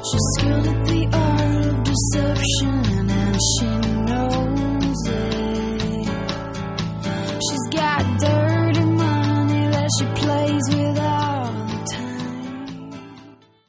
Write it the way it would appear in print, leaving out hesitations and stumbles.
She's skilled at the art of deception, and she